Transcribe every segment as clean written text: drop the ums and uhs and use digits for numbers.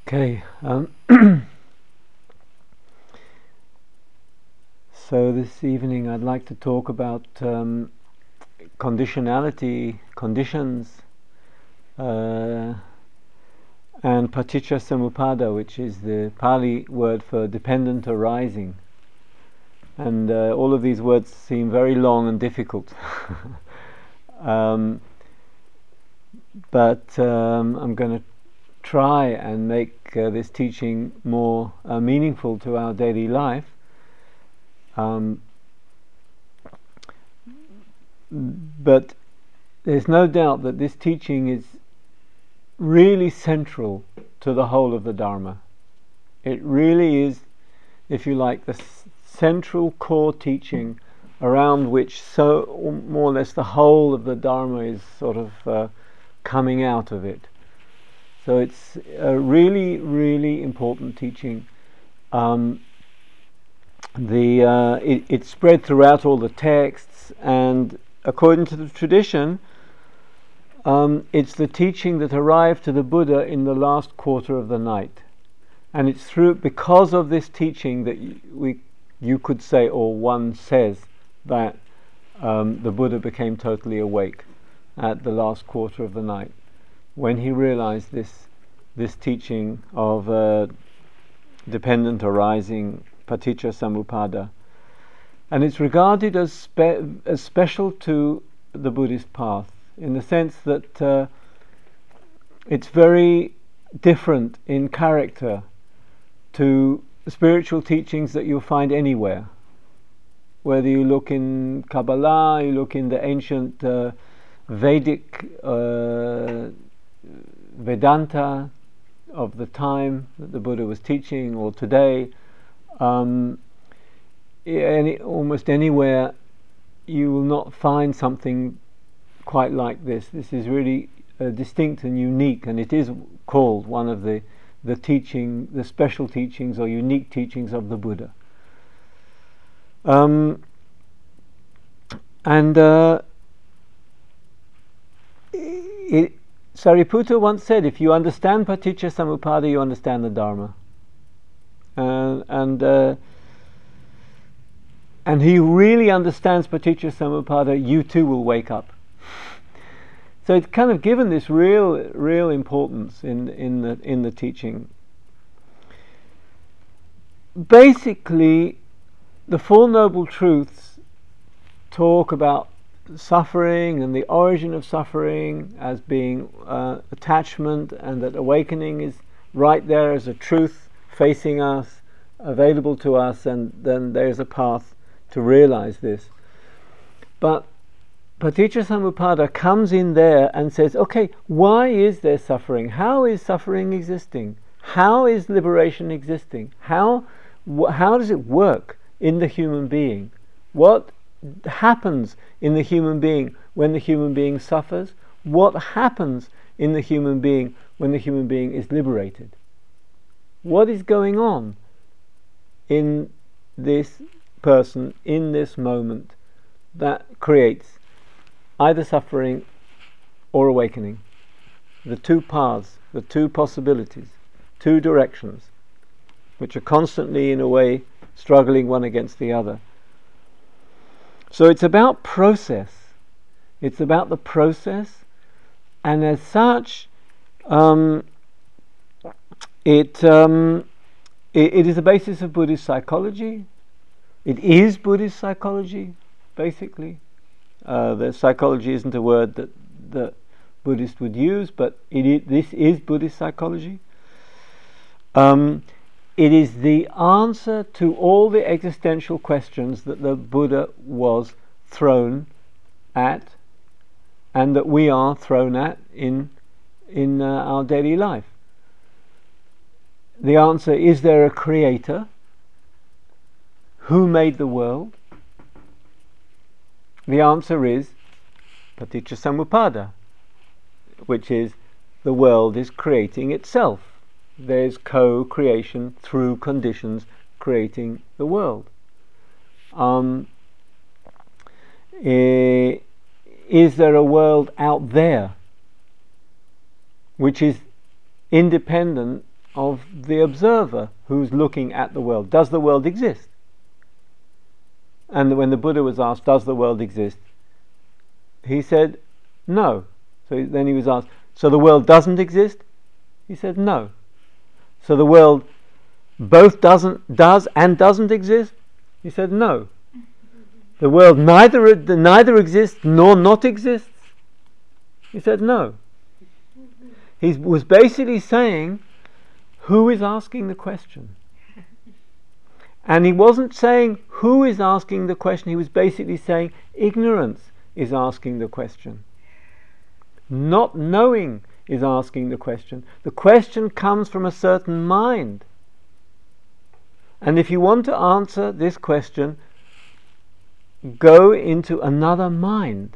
Okay, so this evening I'd like to talk about conditionality, conditions, and paticca samuppada, which is the Pali word for dependent arising. And all of these words seem very long and difficult. But I'm going to try and make this teaching more meaningful to our daily life. But there's no doubt that this teaching is really central to the whole of the Dharma. It really is, if you like, the central core teaching around which more or less the whole of the Dharma is sort of coming out of it. So it's a really, really important teaching. It's spread throughout all the texts, and according to the tradition, it's the teaching that arrived to the Buddha in the last quarter of the night, and it's because of this teaching that you could say, or one says, that the Buddha became totally awake at the last quarter of the night, when he realized this teaching of dependent arising, paticca samuppada. And it's regarded as special to the Buddhist path, in the sense that it's very different in character to spiritual teachings that you'll find anywhere. Whether you look in Kabbalah, you look in the ancient Vedic Vedanta of the time that the Buddha was teaching, or today, almost anywhere you will not find something quite like this. This is really distinct and unique, and it is called one of the special teachings or unique teachings of the Buddha. Sariputta once said, if you understand paticca samuppada, you understand the Dharma. And he really understands paticca samuppada, you too will wake up. So it's kind of given this real importance in the teaching. Basically, the Four Noble Truths talk about suffering and the origin of suffering as being attachment, and that awakening is right there as a truth facing us, available to us, and then there's a path to realize this. But paticca samuppada comes in there and says, okay, why is there suffering? How is suffering existing? How is liberation existing? How does it work in the human being? What happens in the human being when the human being suffers? What happens in the human being when the human being is liberated? What is going on in this person, in this moment, that creates either suffering or awakening? The two paths, the two possibilities, two directions, which are constantly, in a way, struggling one against the other. So it's about process. It's about the process, and as such, it is a basis of Buddhist psychology. It is Buddhist psychology, basically. The psychology isn't a word that Buddhists would use, but this is Buddhist psychology. It is the answer to all the existential questions that the Buddha was thrown at, and that we are thrown at in our daily life. The answer, is there a creator? Who made the world? The answer is paticca samuppada, which is the world is creating itself. There's co-creation through conditions creating the world. Is there a world out there which is independent of the observer who's looking at the world. Does the world exist? And when the Buddha was asked, does the world exist? He said, no. So then he was asked, so the world doesn't exist? He said, no. So the world both does and doesn't exist? He said, no. The world neither exists nor not exists? He said, no. He was basically saying, who is asking the question? And he wasn't saying who is asking the question, he was basically saying ignorance is asking the question. Not knowing is asking the question. The question comes from a certain mind. And if you want to answer this question, go into another mind.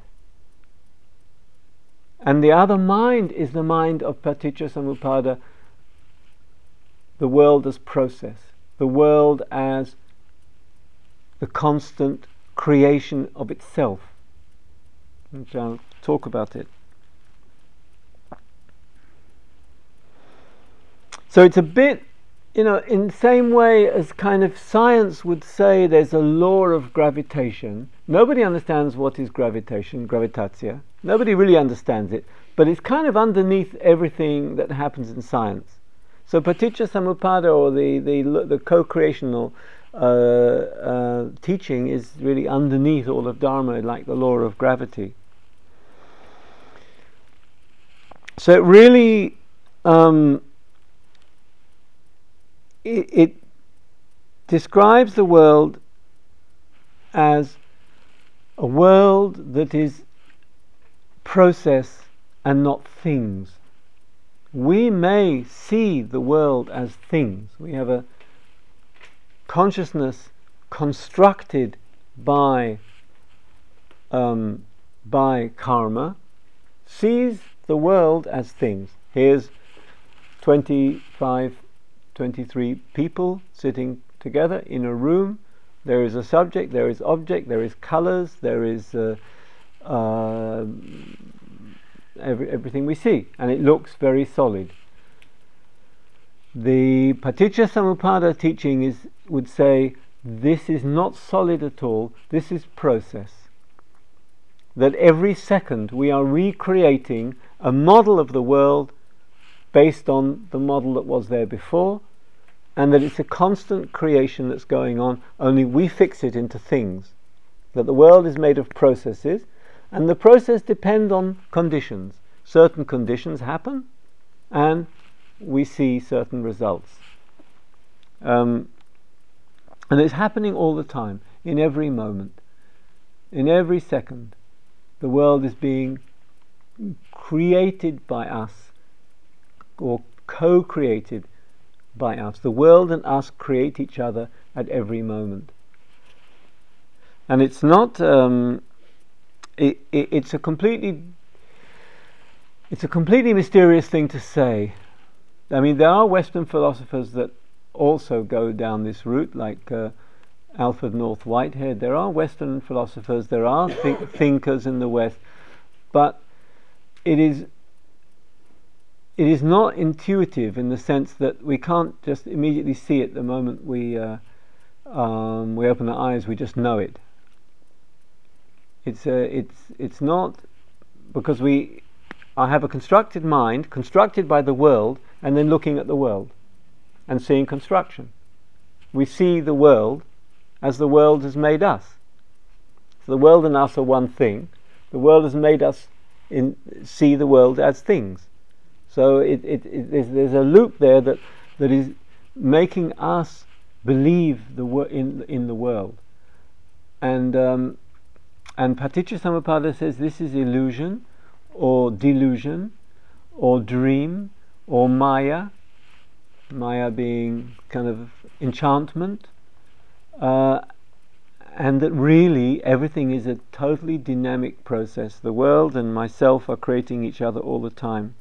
And the other mind is the mind of Paticcasamuppada, the world as process, the world as the constant creation of itself. And I'll talk about it. So it's a bit, in the same way as kind of science would say there's a law of gravitation. Nobody understands what is gravitation, gravitatio. Nobody really understands it, but it's kind of underneath everything that happens in science. So Paticcasamuppada, or the co-creational teaching, is really underneath all of Dharma, like the law of gravity. So it really it describes the world as a world that is process and not things. We may see the world as things. We have a consciousness constructed by karma, sees the world as things. Here's 23 people sitting together in a room. There is a subject, there is object, there is colors, there is everything we see, and it looks very solid. The Paticcasamuppada teaching would say this is not solid at all, this is process. That every second we are recreating a model of the world based on the model that was there before, and that it's a constant creation that's going on, only we fix it into things. That the world is made of processes, and the process depends on conditions. Certain conditions happen, and we see certain results. And it's happening all the time, in every moment, in every second. The world is being created by us, or co-created by us. The world and us create each other at every moment. And it's not it's a completely mysterious thing to say. I mean, there are Western philosophers that also go down this route, like Alfred North Whitehead. There are Western philosophers, there are thinkers in the West, but it is not intuitive in the sense that we can't just immediately see it the moment we open our eyes. We just know it. It's not because I have a constructed mind, constructed by the world, and then looking at the world and seeing construction. We see the world as the world has made us. So the world and us are one thing. The world has made us see the world as things. So there's a loop there that is making us believe in the world. And Paticcasamuppada says this is illusion, or delusion, or dream, or maya. Maya being kind of enchantment, and that really everything is a totally dynamic process. The world and myself are creating each other all the time.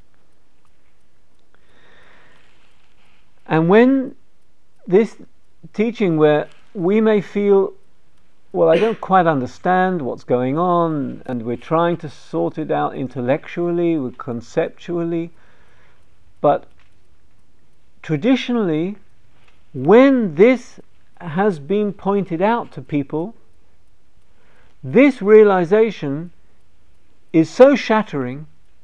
And when this teaching, where we may feel, well, I don't quite understand what's going on, and we're trying to sort it out intellectually, conceptually, but traditionally, when this has been pointed out to people, this realization is so shattering,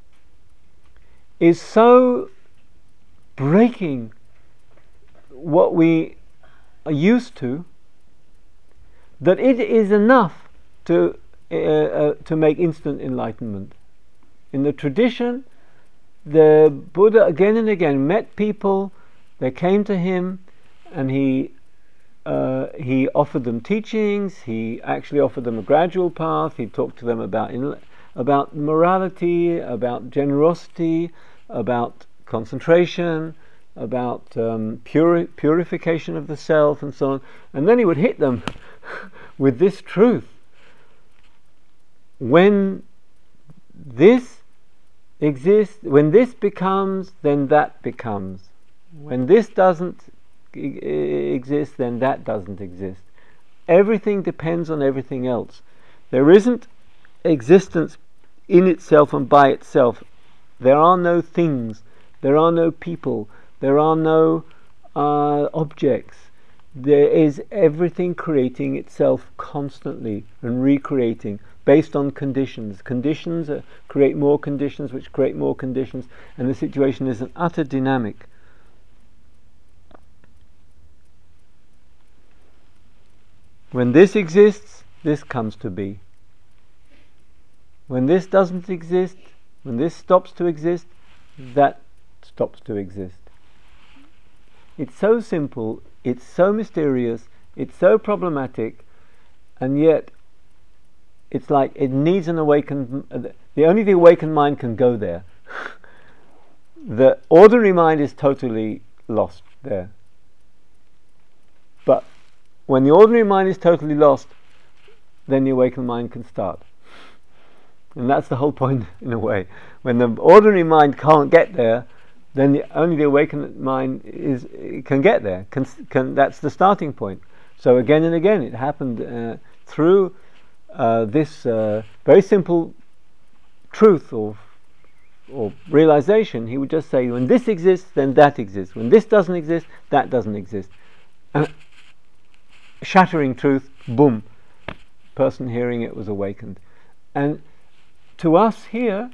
is so breaking what we are used to, that it is enough to make instant enlightenment. In the tradition, the Buddha again and again met people. They came to him, and he offered them teachings. He actually offered them a gradual path. He talked to them about morality, about generosity, about concentration, about purification of the self, and so on. And then he would hit them with this truth: when this exists, when this becomes, then that becomes. When this doesn't exist, then that doesn't exist. Everything depends on everything else. There isn't existence in itself and by itself. There are no things, there are no people, there are no objects. There is everything creating itself constantly and recreating based on conditions. Conditions create more conditions, which create more conditions, and the situation is an utter dynamic. When this exists, this comes to be. When this doesn't exist, when this stops to exist, that stops to exist. It's so simple, it's so mysterious, it's so problematic, and yet it's like it needs an awakened. Only the awakened mind can go there. The ordinary mind is totally lost there. But when the ordinary mind is totally lost, then the awakened mind can start. And that's the whole point, in a way. When the ordinary mind can't get there, then only the awakened mind can get there. That's the starting point. So again and again, it happened through this very simple truth or realization. He would just say, when this exists, then that exists. When this doesn't exist, that doesn't exist. Shattering truth, boom, person hearing it was awakened. And to us here,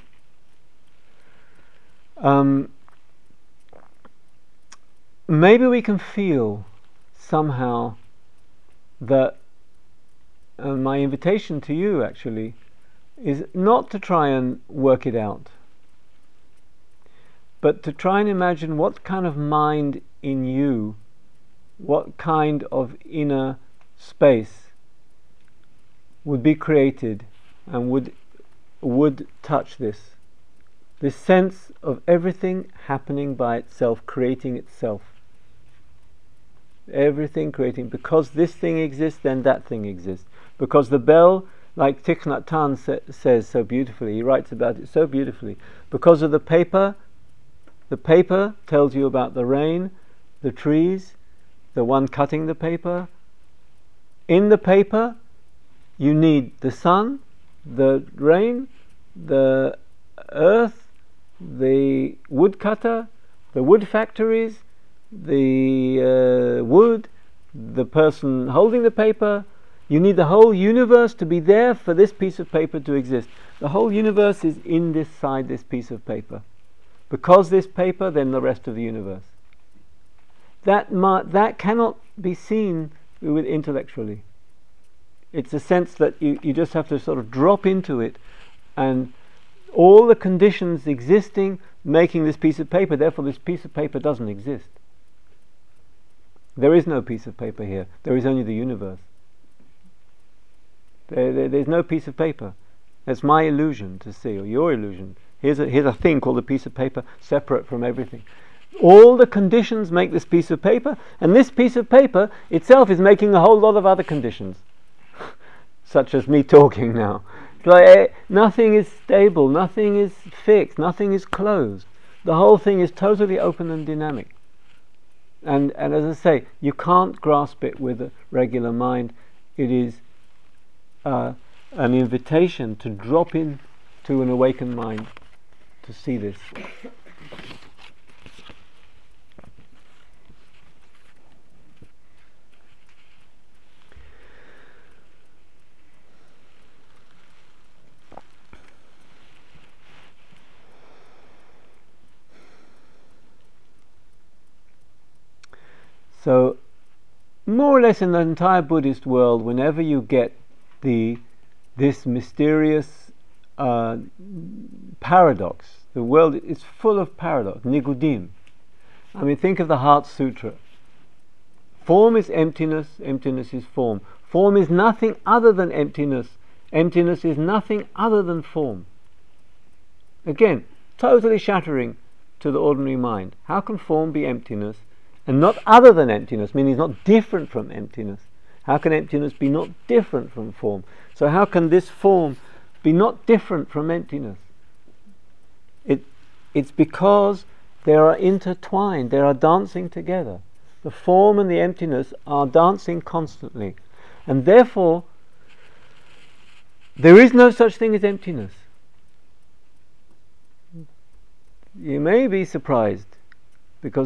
maybe we can feel somehow that my invitation to you actually is not to try and work it out, but to try and imagine what kind of mind in you, what kind of inner space would be created and would touch this sense of everything happening by itself, creating itself. Everything creating, because this thing exists, then that thing exists. Because the bell, like Thich Nhat Hanh says so beautifully, he writes about it so beautifully, because of the paper tells you about the rain, the trees, the one cutting the paper. In the paper, you need the sun, the rain, the earth, the woodcutter, the wood factories, the wood, the person holding the paper. You need the whole universe to be there for this piece of paper to exist. The whole universe is inside this piece of paper. Because this paper, then the rest of the universe. That cannot be seen with intellectually. It's a sense that you just have to sort of drop into it, and all the conditions existing making this piece of paper, therefore this piece of paper doesn't exist. There is no piece of paper here. There is only the universe. There's no piece of paper. That's my illusion to see, or your illusion. Here's a thing called a piece of paper, separate from everything. All the conditions make this piece of paper, and this piece of paper itself is making a whole lot of other conditions, such as me talking now. It's like nothing is stable, nothing is fixed, nothing is closed. The whole thing is totally open and dynamic. And as I say, you can't grasp it with a regular mind. It is an invitation to drop in to an awakened mind to see this. So more or less in the entire Buddhist world, whenever you get this mysterious paradox, the world is full of paradox, nigudim. I mean, think of the Heart Sutra. Form is emptiness, emptiness is form. Form is nothing other than emptiness. Emptiness is nothing other than form. Again, totally shattering to the ordinary mind. How can form be emptiness and not other than emptiness, meaning it's not different from emptiness? How can emptiness be not different from form? So how can this form be not different from emptiness? It's because they are intertwined, they are dancing together. The form and the emptiness are dancing constantly, and therefore there is no such thing as emptiness. You may be surprised because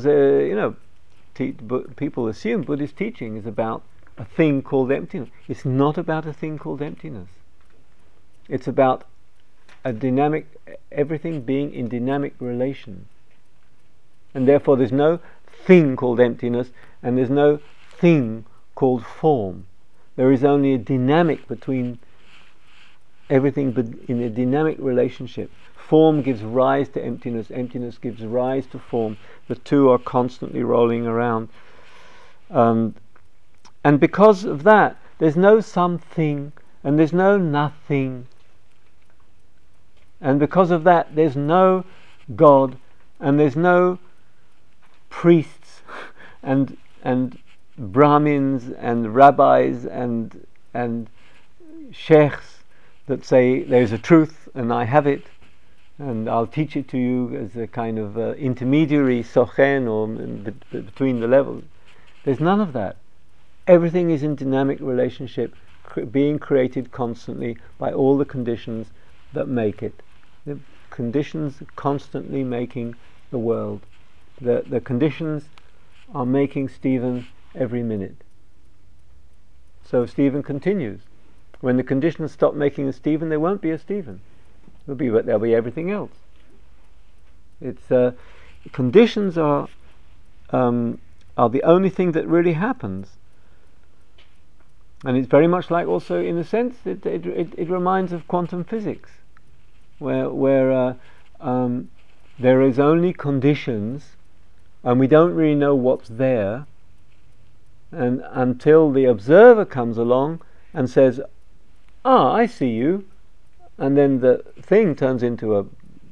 people assume Buddhist teaching is about a thing called emptiness. It's not about a thing called emptiness. It's about a dynamic, everything being in dynamic relation, and therefore there's no thing called emptiness and there's no thing called form. There is only a dynamic between everything, but in a dynamic relationship. Form gives rise to emptiness, emptiness gives rise to form. The two are constantly rolling around, and because of that there's no something and there's no nothing, and because of that there's no God and there's no priests and Brahmins and rabbis and sheikhs that say there's a truth and I have it and I'll teach it to you as a kind of intermediary sochen or between the levels. There's none of that. Everything is in dynamic relationship, being created constantly by all the conditions that make it. The conditions constantly making the world. The conditions are making Stephen every minute. So Stephen continues. When the conditions stop making a Stephen, there won't be a Stephen. There'll be everything else. It's conditions are the only thing that really happens, and it's very much like, also in a sense, it reminds of quantum physics, where there is only conditions, and we don't really know what's there, and until the observer comes along and says, I see you, and then the thing turns into a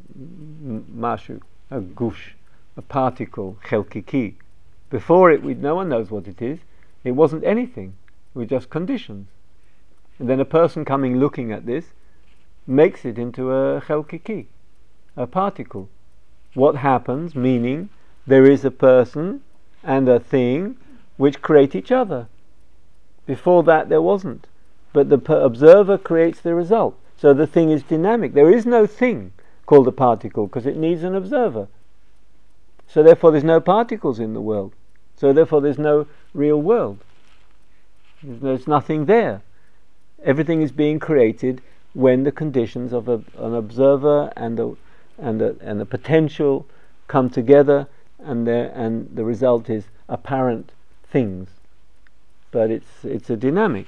mashu, a gush, a particle, chelkiki. Before it, no one knows what it is. It wasn't anything. It was just conditions. And then a person coming looking at this makes it into a chelkiki, a particle. What happens? Meaning there is a person and a thing which create each other. Before that there wasn't. But the observer creates the result. So the thing is dynamic. There is no thing called a particle because it needs an observer. So therefore there's no particles in the world. So therefore there's no real world. There's nothing there. Everything is being created when the conditions of an observer and a potential come together, and the result is apparent things. But it's a dynamic.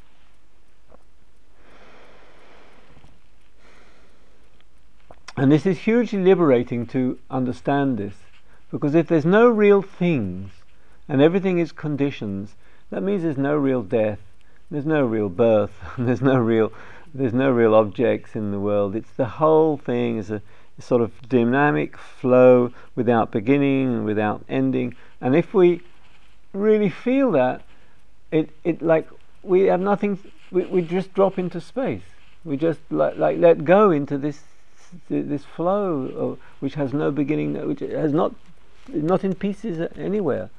And this is hugely liberating to understand this, because if there's no real things and everything is conditions, that means there's no real death, there's no real birth, there's no real objects in the world. It's the whole thing is a sort of dynamic flow without beginning and without ending. And if we really feel that, it like we have nothing. We just drop into space. We just like let go into this flow which has no beginning, which has not in pieces anywhere,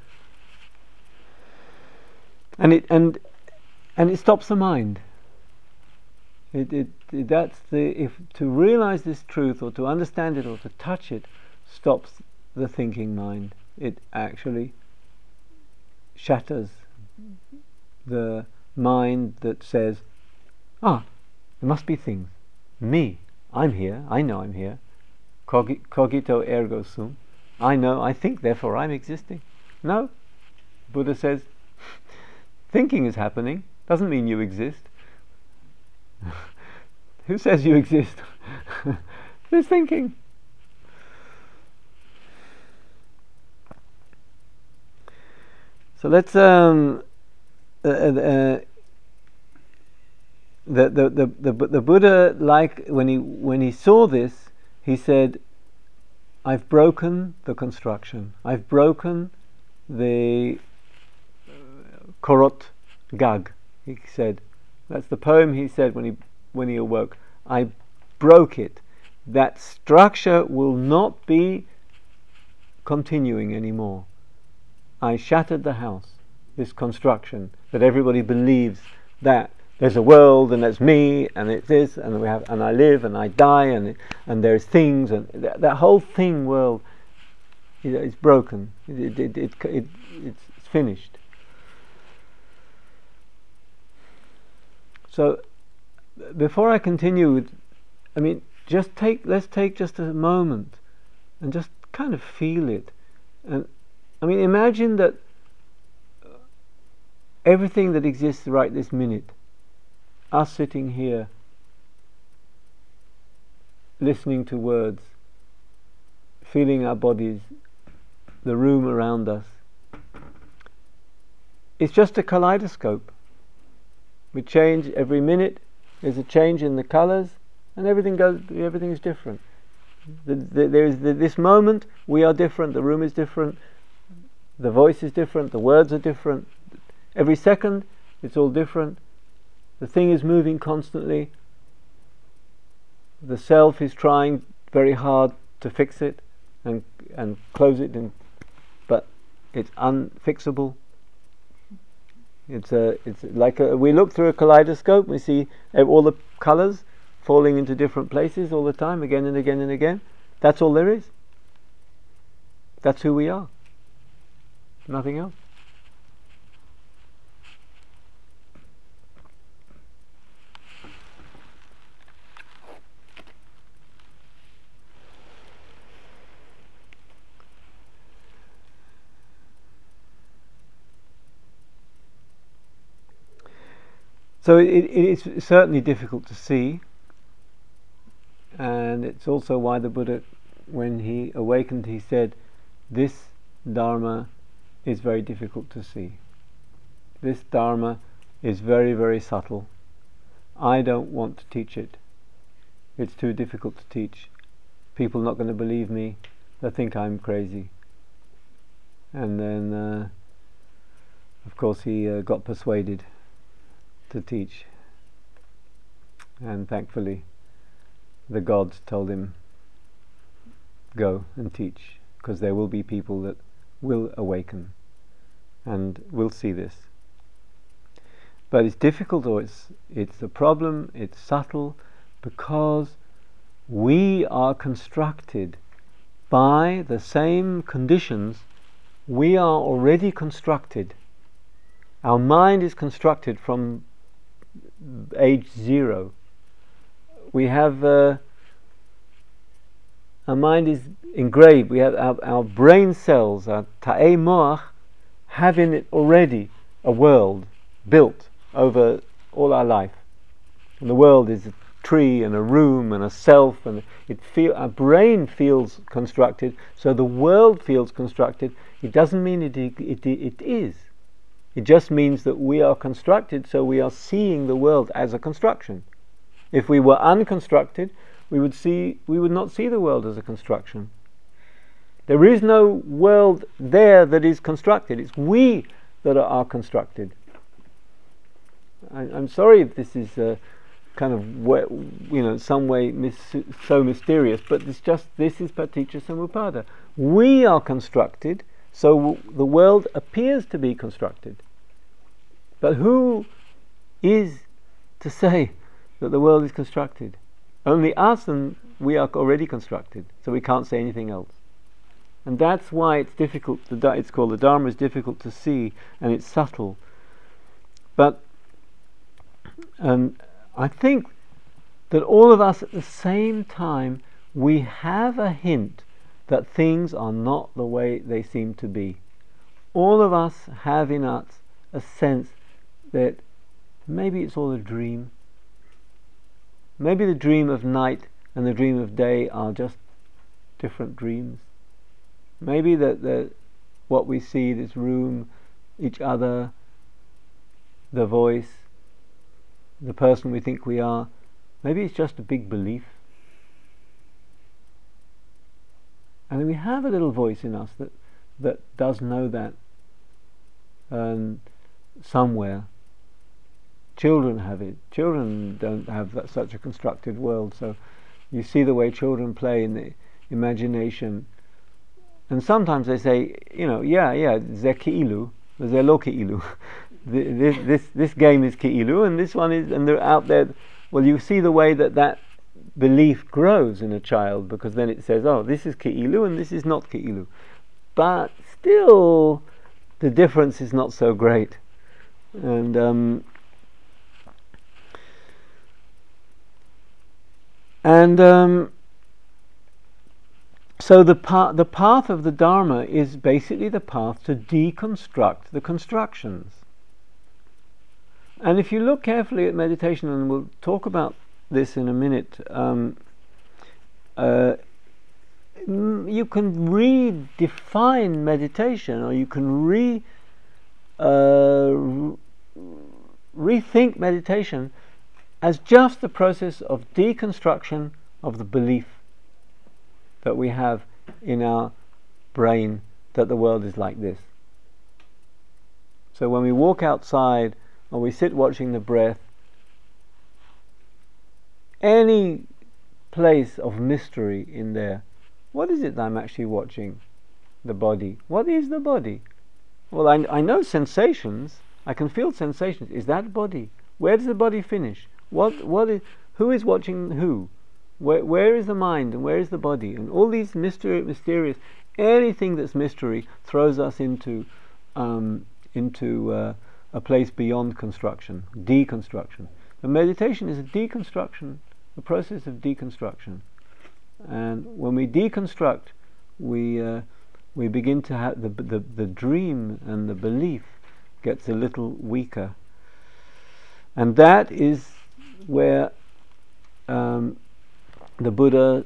and it stops the mind. That's if to realize this truth or to understand it or to touch it stops the thinking mind. It actually shatters the mind that says, there must be things. Me, I'm here, I know I'm here. Cogito ergo sum. I know, I think, therefore I'm existing. No, Buddha says, thinking is happening, doesn't mean you exist. Who says you exist? Who's thinking? So let's the Buddha, like when he saw this, he said, I've broken the construction. I've broken the korot gag. He said, that's the poem he said when he awoke. I broke it. That structure will not be continuing anymore. I shattered the house. This construction that everybody believes that there's a world and that's me and it's this and we have and I live and I die and there's things and that whole thing world is broken. It's finished. So before I continue with, let's take just a moment and just kind of feel it. And imagine that everything that exists right this minute, us sitting here, listening to words, feeling our bodies, the room around us, it's just a kaleidoscope. We change every minute. There's a change in the colors, and everything is different. This moment we are different. The room is different. The voice is different. The words are different. Every second, it's all different. The thing is moving constantly. The self is trying very hard to fix it and close it, but it's unfixable. It's like we look through a kaleidoscope. We see all the colors falling into different places all the time, again and again and again. That's all there is. That's who we are. Nothing else. So it's certainly difficult to see, and it's also why the Buddha, when he awakened, he said, this Dharma is very difficult to see. This Dharma is very, very subtle. I don't want to teach it. It's too difficult to teach. People are not going to believe me. They'll think I'm crazy. And then, of course, he got persuaded to teach, and thankfully the gods told him, go and teach, because there will be people that will awaken and will see this. But it's difficult, or it's a problem, it's subtle, because we are constructed by the same conditions we are already constructed. Our mind is constructed from age 0. We have our mind is engraved. We have our brain cells, our ta'e moach, have in it already a world built over all our life. And the world is a tree and a room and a self, and our brain feels constructed, so the world feels constructed. It doesn't mean it is. It just means that we are constructed, so we are seeing the world as a construction. If we were unconstructed, we would not see the world as a construction. There is no world there that is constructed. It's we that are constructed. I'm sorry if this is kind of, in some way so mysterious, but this is Paticca Samuppada. We are constructed, so the world appears to be constructed. But who is to say that the world is constructed? Only us, and we are already constructed, so we can't say anything else. And that's why it's difficult. It's called the Dharma is difficult to see, and it's subtle. But I think that all of us at the same time, we have a hint that things are not the way they seem to be. all of us have in us a sense that maybe it's all a dream. Maybe the dream of night and the dream of day are just different dreams. Maybe that what we see, this room, each other, the voice, the person we think we are, maybe it's just a big belief. And we have a little voice in us that does know that. Somewhere. Children have it. Children don't have such a constructed world, so you see the way children play in the imagination. And sometimes they say, ze ki'ilu, ze lo ki'ilu. This game is ki'ilu, and this one is, and they're out there. Well, you see the way that belief grows in a child, because then it says, oh, this is ki'ilu and this is not ki'ilu. But still, the difference is not so great. And so the path of the Dharma is basically the path to deconstruct the constructions. And if you look carefully at meditation, and we'll talk about this in a minute, you can redefine meditation, or you can rethink meditation as just the process of deconstruction of the belief that we have in our brain that the world is like this. So when we walk outside or we sit watching the breath, any place of mystery in there, what is it that I'm actually watching? The body. What is the body? Well, I know sensations. I can feel sensations. Is that body? Where does the body finish? Who is watching who? Where is the mind and where is the body? And all these mysterious, anything that's mystery throws us into a place beyond construction, deconstruction. The meditation is a deconstruction, a process of deconstruction. And when we deconstruct, we begin to have the dream, and the belief gets a little weaker. And that is where the Buddha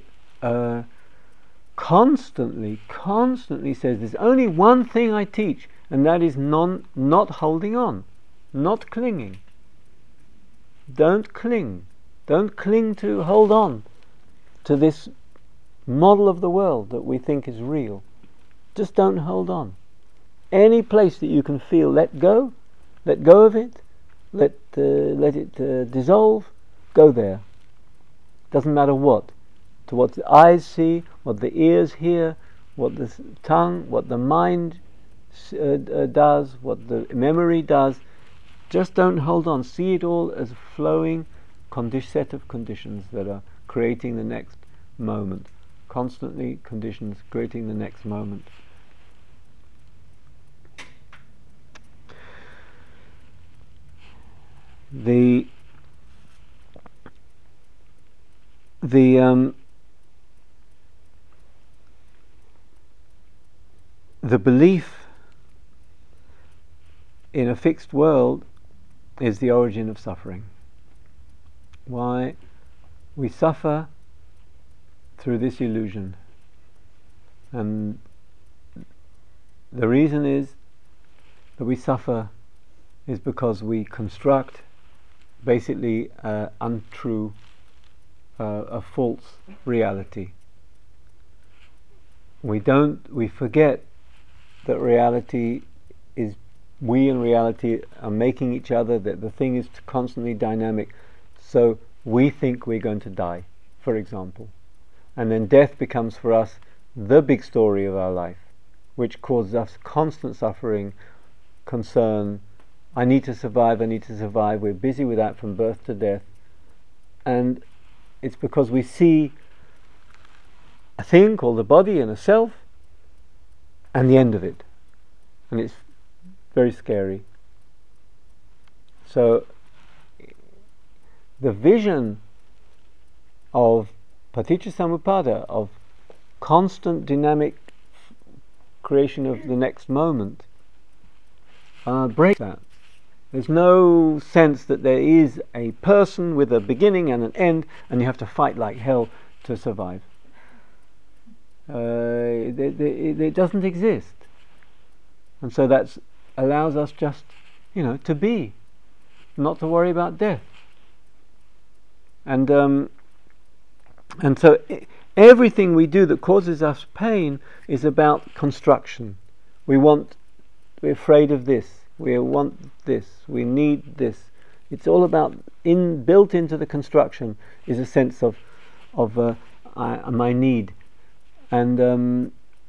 constantly says, there's only one thing I teach, and that is not holding on, not clinging. Don't cling. Don't cling to hold on to this model of the world that we think is real. Just don't hold on. Any place that you can feel, let go of it, let it dissolve, go there. Doesn't matter what. To what the eyes see, what the ears hear, what the tongue, what the mind does, what the memory does. Just don't hold on. See it all as a flowing set of conditions that are creating the next moment. Constantly conditions creating the next moment. The belief in a fixed world is the origin of suffering. Why? We suffer through this illusion, and the reason is that we suffer is because we construct basically untrue, a false reality. We forget that reality is, we in reality are making each other, that the thing is constantly dynamic. So we think we're going to die, for example. And then death becomes for us the big story of our life, which causes us constant suffering, concern. I need to survive. We're busy with that from birth to death. And it's because we see a thing called the body and a self, and the end of it. And it's very scary. So the vision of Paticcasamuppada, of constant dynamic creation of the next moment, breaks that. There's no sense that there is a person with a beginning and an end, and you have to fight like hell to survive. It doesn't exist, and so that allows us just, to be, not to worry about death. And so everything we do that causes us pain is about construction. We're afraid of this. We want this. We need this. It's all about built into the construction is a sense of my need, and in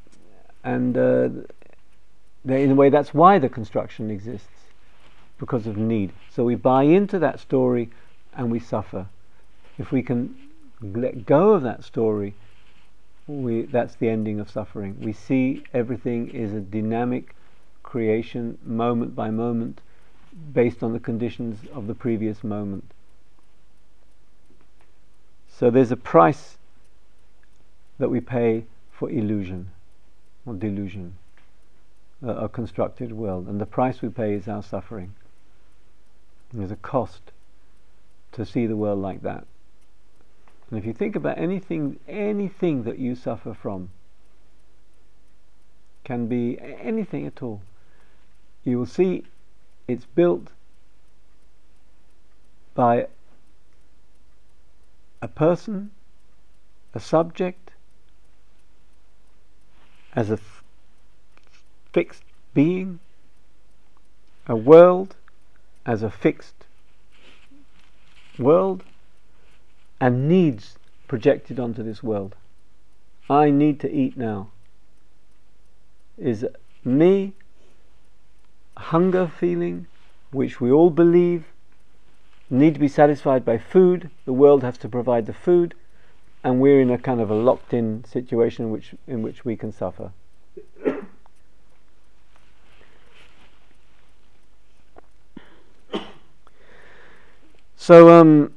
a way that's why the construction exists, because of need. So we buy into that story and we suffer. If we can let go of that story, that's the ending of suffering. We see everything is a dynamic creation, moment by moment, based on the conditions of the previous moment. So there's a price that we pay for illusion or delusion, a constructed world, and the price we pay is our suffering. There's a cost to see the world like that. And if you think about anything that you suffer from, can be anything at all, you will see it's built by a person, a subject, as a fixed being, a world as a fixed world, and needs projected onto this world. I need to eat now. Is me, hunger feeling, which we all believe need to be satisfied by food. The world has to provide the food, and we're in a kind of a locked-in situation in which we can suffer. So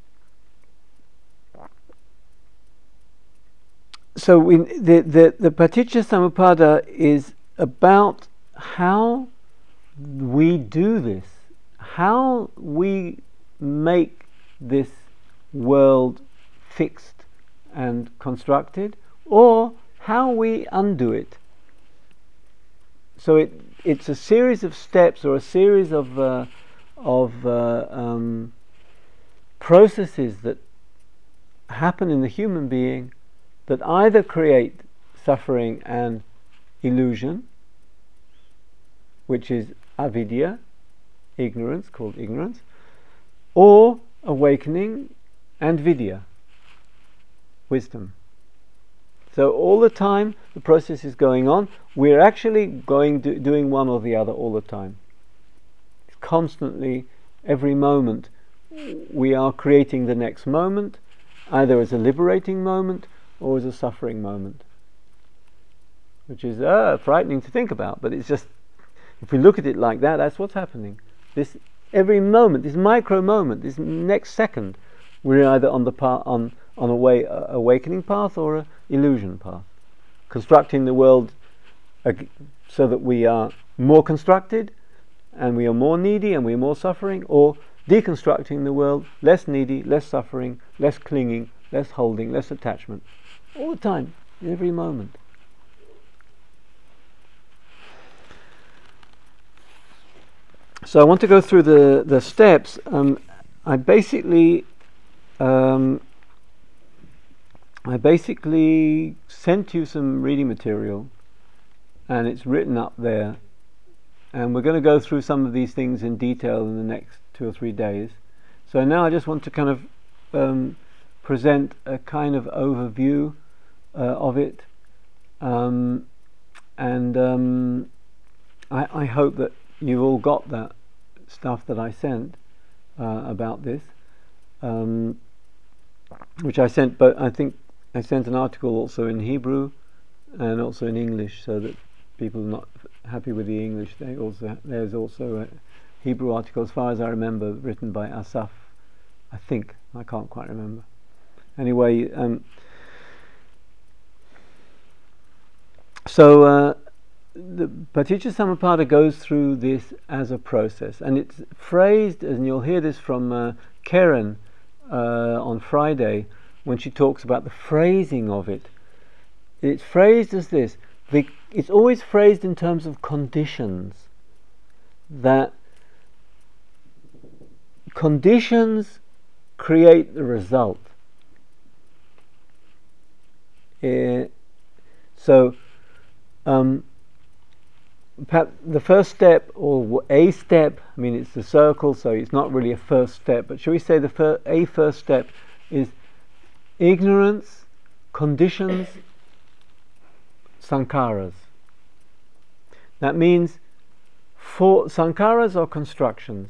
the Paticca Samuppada is about how we do this, how we make this world fixed and constructed, or how we undo it. So it's a series of steps, or a series of processes that happen in the human being that either create suffering and illusion, which is avidya, ignorance, called ignorance, or awakening and vidya, wisdom. So all the time the process is going on. We're actually doing one or the other all the time. Constantly, every moment, we are creating the next moment, either as a liberating moment or as a suffering moment, which is frightening to think about, but it's just, if we look at it like that, that's what's happening. This every moment, this micro moment, this next second, we're either on the path, on a awakening path or a illusion path, constructing the world so that we are more constructed and we are more needy and we are more suffering, or deconstructing the world, less needy, less suffering, less clinging, less holding, less attachment, all the time, every moment. So I want to go through the steps. I basically sent you some reading material, and it's written up there, and we're going to go through some of these things in detail in the next 2 or 3 days. So now I just want to kind of present a kind of overview of it, and I hope that you've all got that stuff that I sent about this, which I sent, but I think I sent an article also in Hebrew and also in English, so that people not happy with the English, there's also a Hebrew article, as far as I remember, written by Asaf, I think, I can't quite remember. Anyway, so the Paticca Samuppada goes through this as a process, and it's phrased, and you'll hear this from Karen on Friday when she talks about the phrasing of it. It's phrased as this. It's always phrased in terms of conditions. That conditions create the result. So perhaps the first step, or a step, I mean it's the circle, so it's not really a first step, but shall we say a first step is ignorance, conditions, sankharas. That means for sankharas or constructions.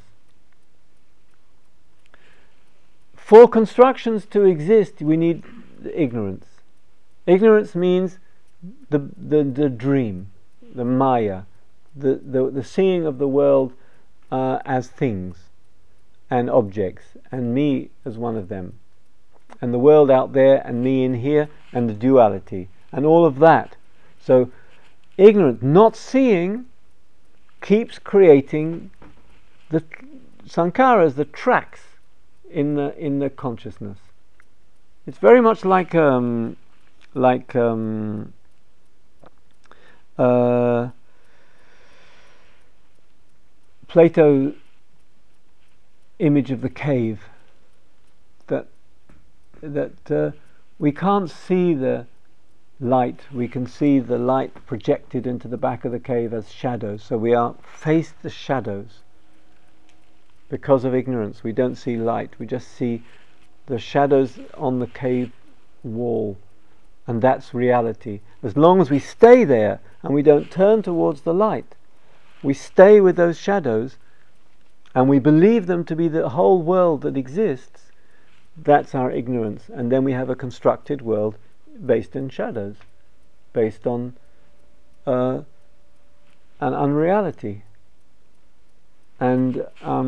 For constructions to exist, we need ignorance. Ignorance means the dream, the maya, the seeing of the world as things and objects, and me as one of them, and the world out there and me in here, and the duality and all of that. So ignorance, not seeing, keeps creating the sankharas, the tracks in the consciousness. It's very much like Plato's image of the cave, that we can't see the light, we can see the light projected into the back of the cave as shadows, so we are faced the shadows. Because of ignorance, we don't see light, we just see the shadows on the cave wall, and that's reality. As long as we stay there and we don't turn towards the light, we stay with those shadows and we believe them to be the whole world that exists, that's our ignorance. And then we have a constructed world based in shadows, based on an unreality, and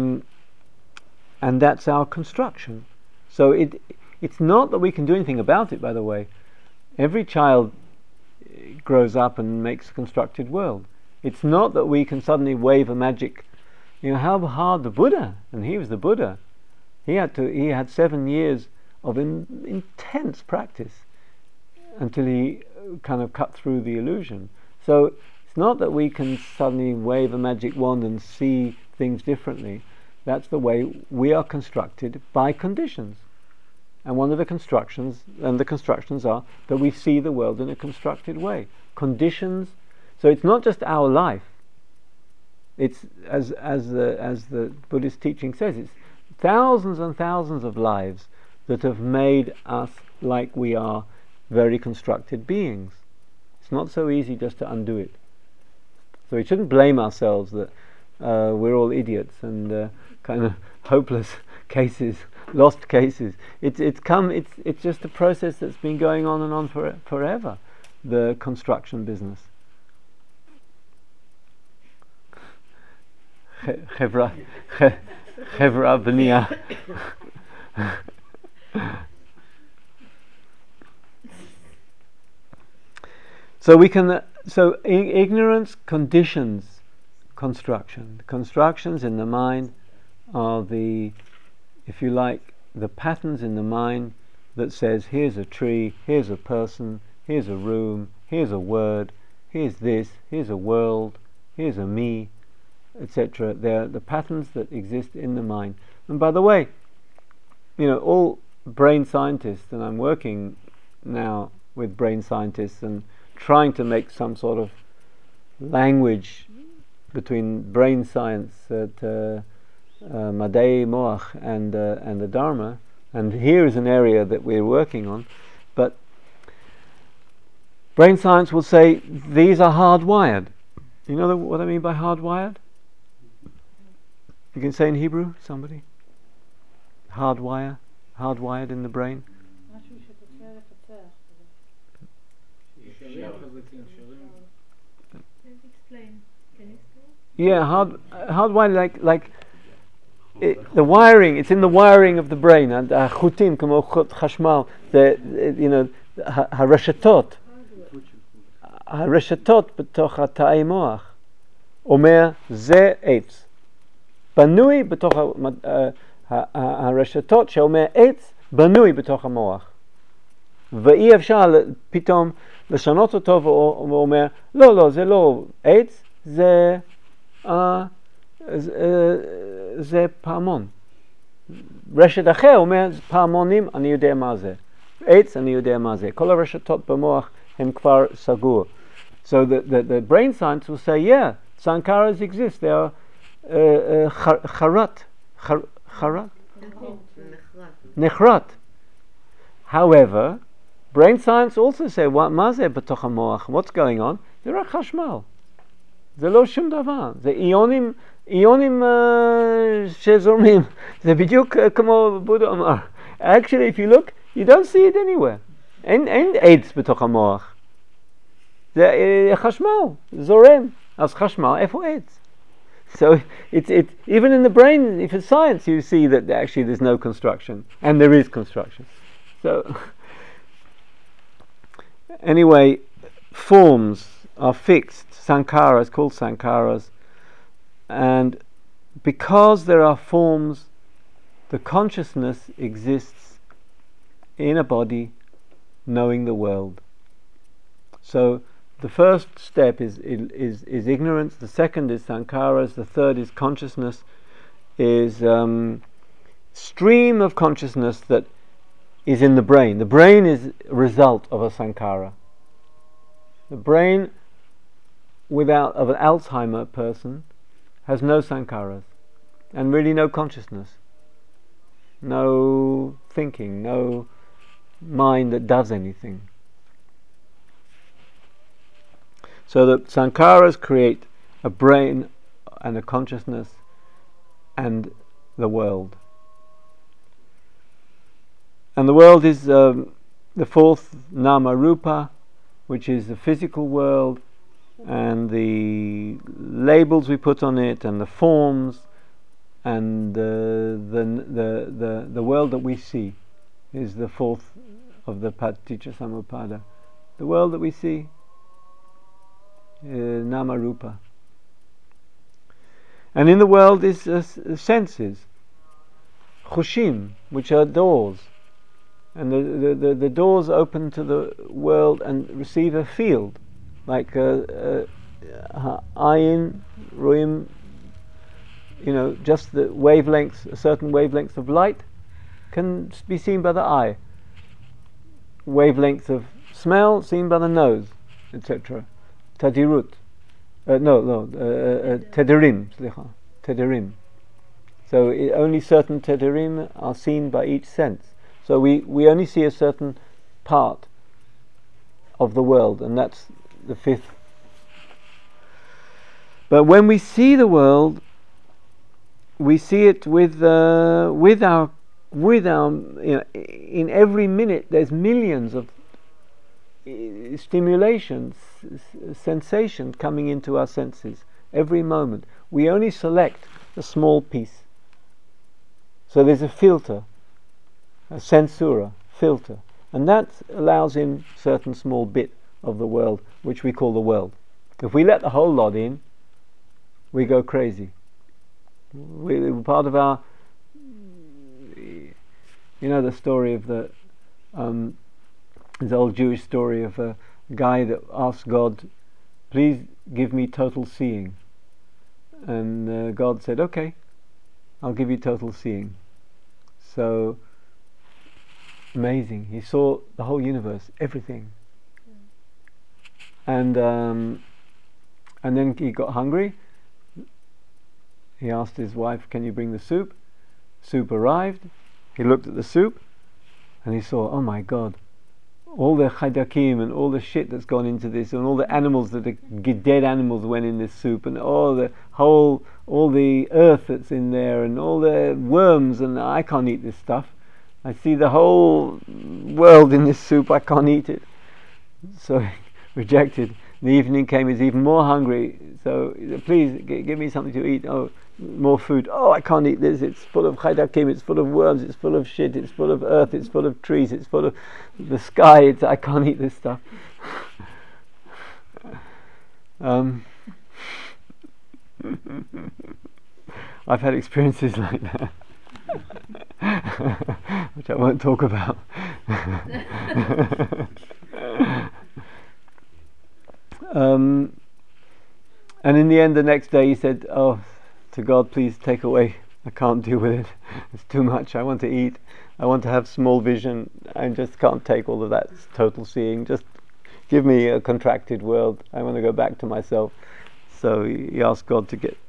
that's our construction. So it's not that we can do anything about it, by the way. Every child grows up and makes a constructed world. It's not that we can suddenly wave a magic. You know how hard the Buddha, and he was the Buddha, he had 7 years of intense practice until he kind of cut through the illusion. So it's not that we can suddenly wave a magic wand and see things differently. That's the way we are constructed by conditions. And one of the constructions are that we see the world in a constructed way. Conditions. So it's not just our life. It's as the Buddhist teaching says, it's thousands and thousands of lives that have made us like we are, very constructed beings. It's not so easy just to undo it. So we shouldn't blame ourselves that we're all idiots and kind of hopeless cases, lost cases. It's just a process that's been going on and on forever, the construction business. Chevra b'niya. So we can. So ignorance conditions construction. Constructions in the mind are the, if you like, the patterns in the mind that says, here's a tree, here's a person, here's a room, here's a word, here's this, here's a world, here's a me, etc. They're the patterns that exist in the mind. And by the way, you know, all brain scientists, and I'm working now with brain scientists and trying to make some sort of language between brain science at Madei Moach and the Dharma, and here is an area that we're working on. But brain science will say these are hardwired. You know what I mean by hardwired? You can say in Hebrew, somebody? Hardwired in the brain. Yeah, hardwired like the wiring. It's in the wiring of the brain. And chutim כמו חוט חשמל, you know, harashatot. הרשתות בתוך התאי מוח, אומר זה עץ. בנוי בתוך הרשתות שאומר עץ, בנוי בתוך המוח. ואי אפשר פתאום לשנות אותו ואומר, לא, זה לא עץ, זה פעמון. רשת אחר אומר, פעמונים, אני יודע מה זה. עץ, אני יודע מה זה. כל הרשתות במוח הם כבר סגור. So the brain science will say, yeah, sankharas exist. They are charat. Nechrat. However, brain science also say, מה זה בתוך המוח? What's going on? זה רק חשמל. זה לא שום דבר. זה איונים שזורמים. זה בדיוק כמו בודה אמר. Actually, if you look, you don't see it anywhere. אין עץ בתוך המוח. זה חשמל, זורם. אז חשמל, איפה עץ? So it's even in the brain, if it's science, you see that actually there's no construction, and there is construction. So anyway, forms are fixed, sankharas, called sankharas, and because there are forms, the consciousness exists in a body knowing the world. So the first step is ignorance, the second is sankharas, the third is consciousness, is stream of consciousness that is in the brain. The brain is a result of a sankhara. The brain of an Alzheimer person has no sankharas and really no consciousness, no thinking, no mind that does anything. So the sankharas create a brain and a consciousness and the world. And the world is the fourth nama rupa, which is the physical world, and the labels we put on it, and the forms, and the world that we see is the fourth of the Paticca-samuppada. The world that we see, nama rupa. And in the world is senses, chushim, which are doors. And the doors open to the world and receive a field, like ayin, ruim, just the wavelengths, a certain wavelength of light can be seen by the eye. Wavelength of smell seen by the nose, etc. Tadirut. Tederim. Tederim. So only certain tederim are seen by each sense. So we only see a certain part of the world, and that's the fifth. But when we see the world, we see it with our in every minute there's millions of stimulations, sensations coming into our senses every moment. We only select a small piece. So there's a filter, a censura, filter, and that allows in certain small bit of the world, which we call the world. If we let the whole lot in, we go crazy. We're part of our, the story of the old Jewish story of a guy that asked God, please give me total seeing, and God said, okay, I'll give you total seeing. So amazing, he saw the whole universe, everything. And then he got hungry. He asked his wife, can you bring the soup? Soup arrived. He looked at the soup and he saw, oh my God, all the chaydakim and all the shit that's gone into this, and all the animals that are dead animals went in this soup, and all the earth that's in there, and all the worms, and I can't eat this stuff. I see the whole world in this soup, I can't eat it. So he rejected. The evening came, he's even more hungry, so please give me something to eat. Oh, more food. Oh, I can't eat this, it's full of chaydakim, it's full of worms, it's full of shit, it's full of earth, it's full of trees, it's full of the sky, I can't eat this stuff. Um, I've had experiences like that, which I won't talk about. And in the end, the next day, he said, "Oh, to God, please take away. I can't deal with it. It's too much. I want to eat. I want to have small vision. I just can't take all of that total seeing. Just give me a contracted world. I want to go back to myself." So he asked God to get.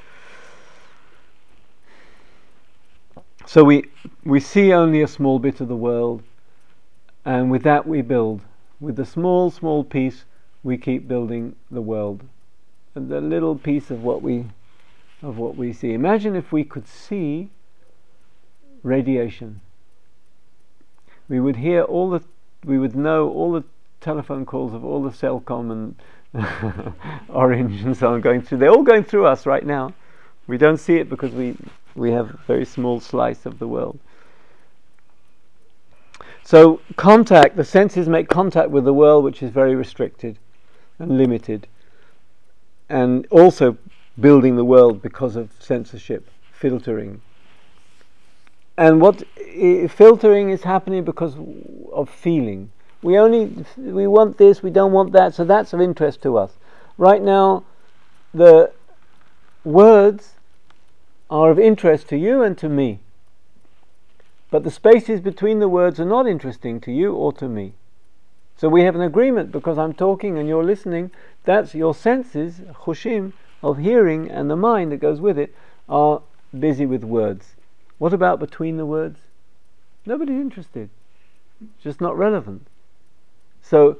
So we see only a small bit of the world, and with that we build. With the small piece, we keep building the world. And the little piece of what we see. Imagine if we could see radiation. We would hear we would know all the telephone calls of all the Cellcom and Orange and so on going through. They're all going through us right now. We don't see it because we have a very small slice of the world. So contact, the senses make contact with the world, which is very restricted and limited, and also building the world because of censorship, filtering. And what filtering is happening because of feeling. We want this, we don't want that, so that's of interest to us. Right now, the words are of interest to you and to me, but the spaces between the words are not interesting to you or to me. So we have an agreement, because I'm talking and you're listening. That's your senses, chushim, of hearing, and the mind that goes with it are busy with words. What about between the words? Nobody's interested. It's just not relevant. So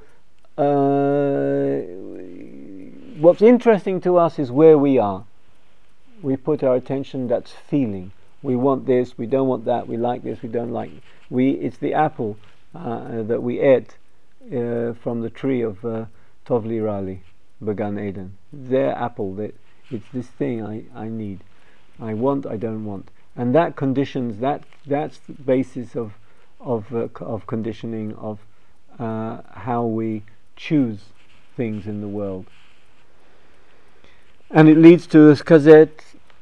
what's interesting to us is where we are. We put our attention, that's feeling. We want this, we don't want that, we like this, we don't like it. It's the apple that we ate from the tree of Tovli Rali, Began Eden. Their apple, it's this thing I need. I want, I don't want. And that conditions, that's the basis of conditioning, of how we choose things in the world. And it leads to kazet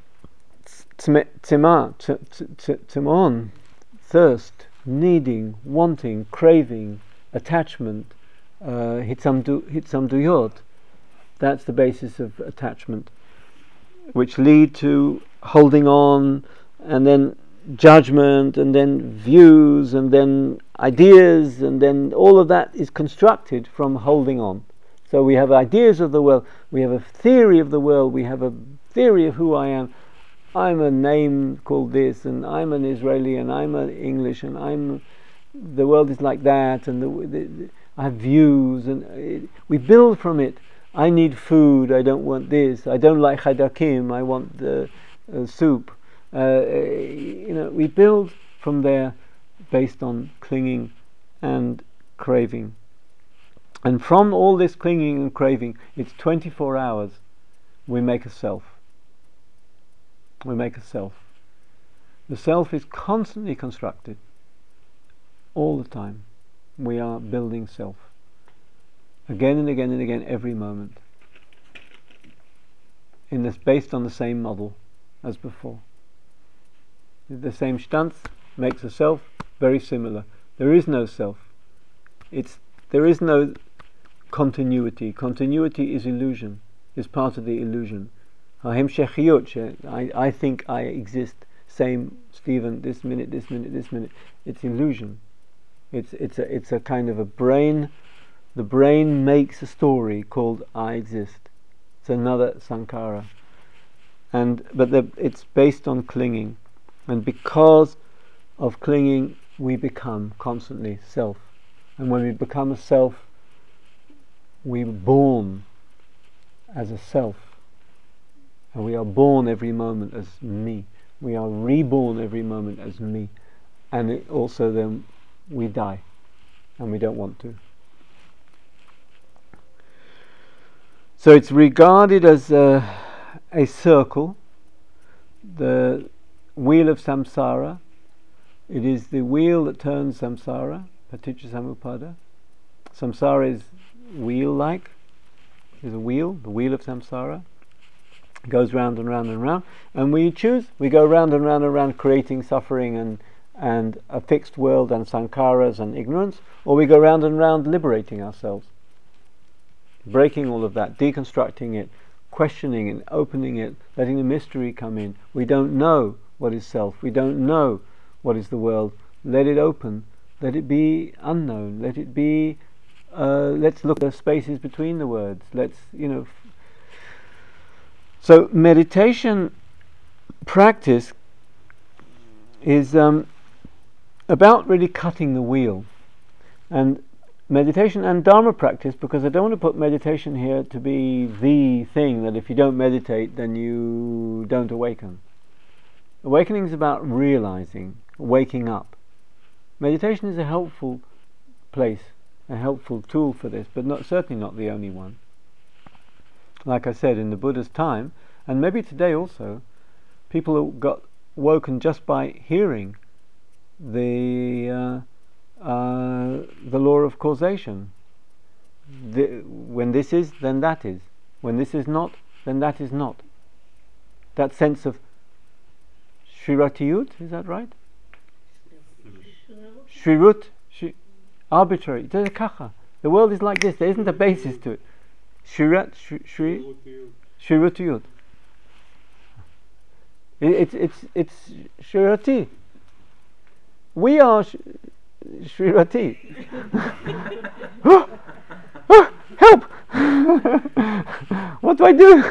timon, thirst, needing, wanting, craving, attachment, hitzamduyot. That's the basis of attachment, which lead to holding on, and then judgment, and then views, and then ideas, and then all of that is constructed from holding on. So we have ideas of the world, we have a theory of the world, we have a theory of who I am. I'm a name called this, and I'm an Israeli, and I'm an English, and the world is like that, and I have views, and we build from it. I need food, I don't want this, I don't like chadakim, I want the soup. We build from there based on clinging and craving. And from all this clinging and craving, it's 24 hours, we make a self. We make a self. The self is constantly constructed. All the time. We are building self. Again and again and again, every moment. Based on the same model as before. The same stance makes a self very similar. There is no self. There is no continuity. Continuity is illusion. Is part of the illusion. I think I exist. Same Stephen. This minute. It's illusion. It's a kind of a brain. The brain makes a story called I exist. It's another sankhara. But it's based on clinging, and because of clinging, we become constantly self. And when we become a self, we're born as a self, and we are born every moment as me. We are reborn every moment as me, and also then we die, and we don't want to. So it's regarded as a circle, the wheel of samsara. It is the wheel that turns samsara, paticca samuppada. Samsara is wheel-like, is a wheel, the wheel of samsara. It goes round and round and round, and we choose. We go round and round and round, creating suffering and a fixed world and sankharas and ignorance, or we go round and round, liberating ourselves, breaking all of that, deconstructing it, questioning it, opening it, letting the mystery come in. We don't know what is self. We don't know what is the world. Let it open. Let it be unknown. Let it be. Let's look at the spaces between the words. So meditation practice is about really cutting the wheel, and meditation and Dharma practice, because I don't want to put meditation here to be the thing that if you don't meditate then you don't awaken. Awakening is about realizing, waking up. Meditation is a helpful place, a helpful tool for this, but certainly not the only one. Like I said, in the Buddha's time, and maybe today also, people got woken just by hearing the law of causation. When this is, then that is. When this is not, then that is not. That sense of Shriratiyut, is that right? Shrirut, arbitrary. The world is like this. There isn't a basis to it. Shrirutiyut. It's Shrirati. We are Shrirati. Help! What do I do?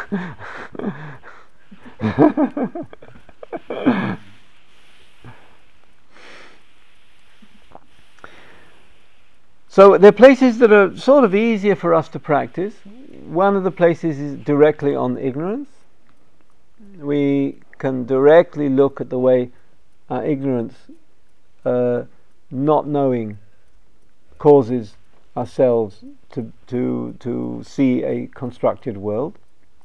So there are places that are sort of easier for us to practice. One of the places is directly on ignorance. We can directly look at the way our ignorance, not knowing, causes ourselves to see a constructed world,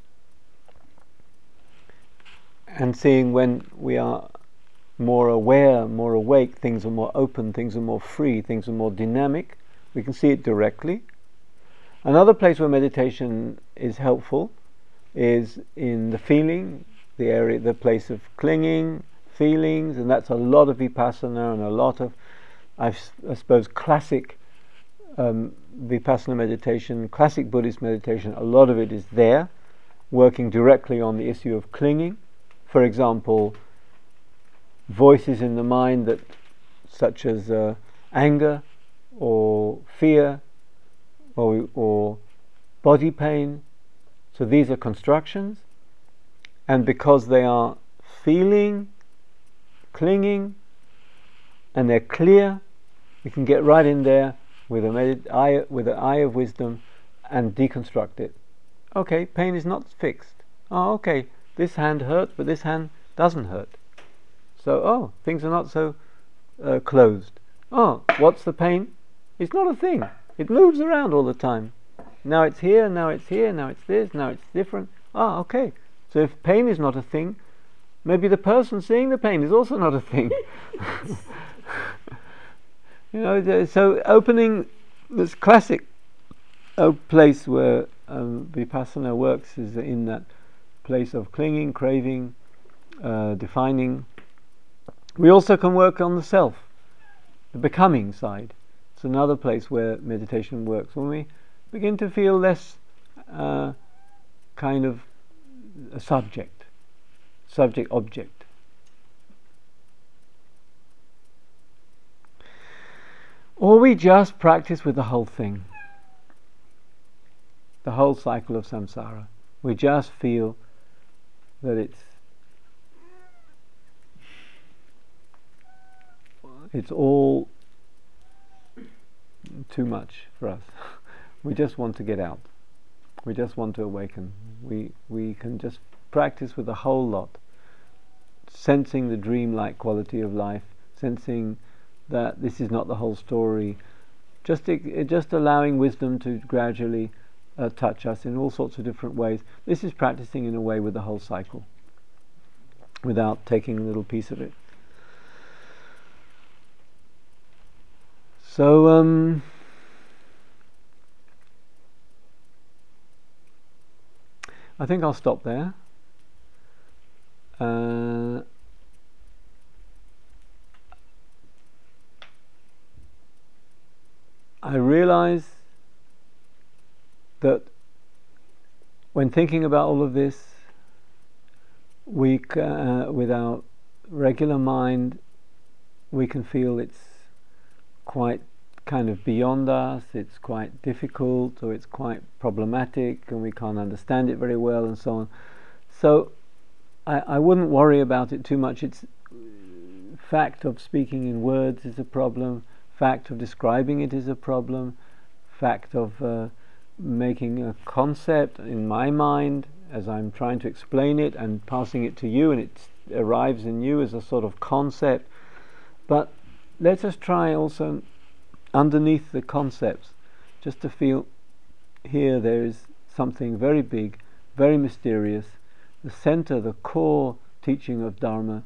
and seeing when we are more aware, more awake, things are more open, things are more free, things are more dynamic. We can see it directly. Another place where meditation is helpful is in the feeling, the place of clinging, feelings, and that's a lot of vipassana and a lot of, I suppose, classic vipassana meditation, classic Buddhist meditation. A lot of it is there, working directly on the issue of clinging. For example, voices in the mind that, such as anger or fear or body pain. So these are constructions, and because they are feeling, clinging, and they're clear, we can get right in there with an eye of wisdom and deconstruct it. Okay, pain is not fixed. Oh, okay, this hand hurts, but this hand doesn't hurt. So, things are not so closed. Oh, what's the pain? It's not a thing. It moves around all the time. Now it's here, now it's here, now it's this, now it's different. Okay. So if pain is not a thing, maybe the person seeing the pain is also not a thing. So opening this classic place where vipassana works is in that place of clinging, craving, defining. We also can work on the self, the becoming side. It's another place where meditation works. When we begin to feel less kind of a subject-object. Or we just practice with the whole thing, the whole cycle of samsara. We just feel that it's all too much for us. We just want to get out. We just want to awaken. We can just practice with the whole lot, sensing the dreamlike quality of life, sensing that this is not the whole story, just allowing wisdom to gradually touch us in all sorts of different ways. This is practicing in a way with the whole cycle, without taking a little piece of it. So I think I'll stop there. I realize that when thinking about all of this, with our regular mind, we can feel it's quite kind of beyond us, it's quite difficult, or it's quite problematic, and we can't understand it very well, and so on. So I wouldn't worry about it too much. It's fact of speaking in words is a problem, fact of describing it is a problem, fact of making a concept in my mind as I'm trying to explain it and passing it to you, and it arrives in you as a sort of concept. But let us try also underneath the concepts just to feel here there is something very big, very mysterious, the center, the core teaching of Dharma,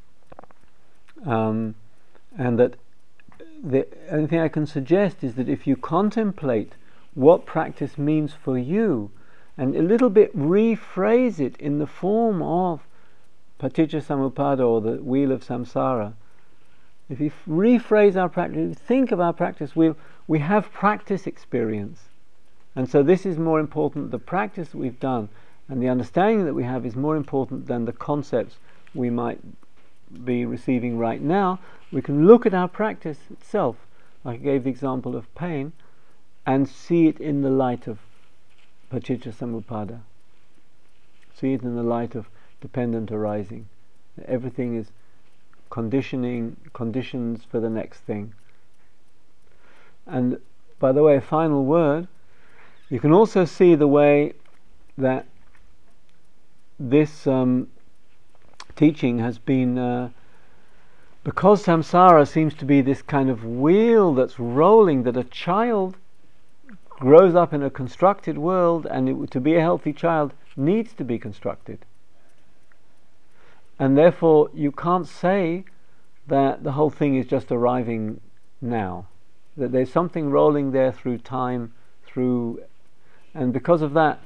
and that the only thing I can suggest is that if you contemplate what practice means for you and a little bit rephrase it in the form of Paticca Samuppada, or the wheel of samsara, if you rephrase our practice, think of our practice, we have practice experience, and so this is more important. The practice that we've done and the understanding that we have is more important than the concepts we might be receiving right now. We can look at our practice itself, like I gave the example of pain, and see it in the light of Paticca Samuppada, see it in the light of dependent arising. Everything is conditions for the next thing. And by the way, a final word, you can also see the way that this teaching has been, because samsara seems to be this kind of wheel that's rolling, that a child grows up in a constructed world, and to be a healthy child needs to be constructed. And therefore you can't say that the whole thing is just arriving now, that there's something rolling there through time, and because of that,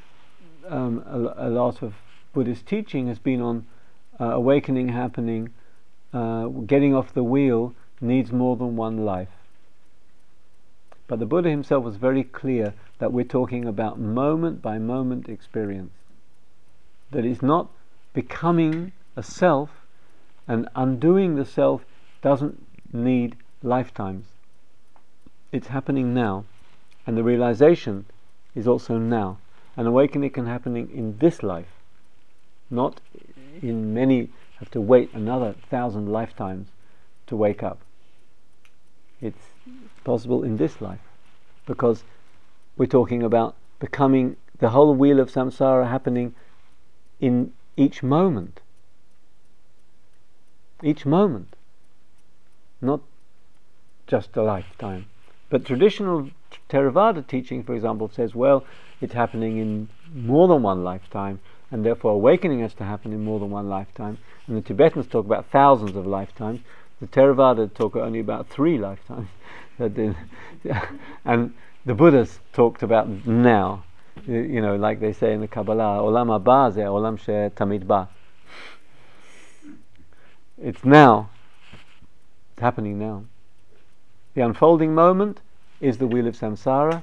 a lot of Buddhist teaching has been on awakening happening, getting off the wheel needs more than one life. But the Buddha himself was very clear that we're talking about moment by moment experience, that it's not becoming a self, and undoing the self doesn't need lifetimes. It's happening now, and the realization is also now. An awakening can happen in this life, not in many have to wait another 1,000 lifetimes to wake up. It's possible in this life, because we're talking about becoming the whole wheel of samsara happening in each moment, not just a lifetime. But traditional Theravada teaching, for example, says, well, it's happening in more than one lifetime, and therefore awakening has to happen in more than one lifetime. And the Tibetans talk about thousands of lifetimes. The Theravada talk only about 3 lifetimes. And the Buddhas talked about now, like they say in the Kabbalah, Olam haba ze olam she tamid ba. It's now. It's happening now. The unfolding moment is the wheel of samsara.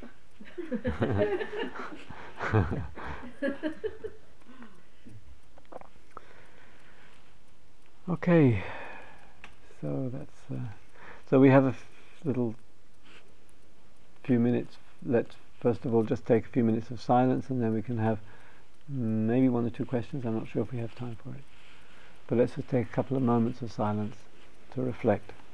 Okay, so that's so we have a little few minutes. Let's first of all just take a few minutes of silence, and then we can have maybe 1 or 2 questions. I'm not sure if we have time for it, but let's just take a couple of moments of silence to reflect.